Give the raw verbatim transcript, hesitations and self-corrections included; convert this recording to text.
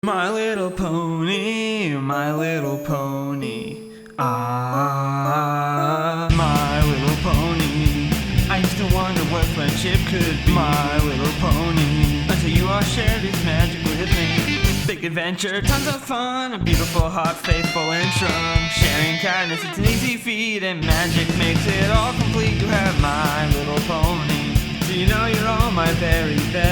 My little pony, my little pony. Ah, my little pony. I used to wonder what friendship could be. My little pony. Until you all shared this magic with me. Big adventure, tons of fun. A beautiful heart, faithful and strong. Sharing kindness, it's an easy feat. And magic makes it all complete. You have my little pony. So you know you're all my very best.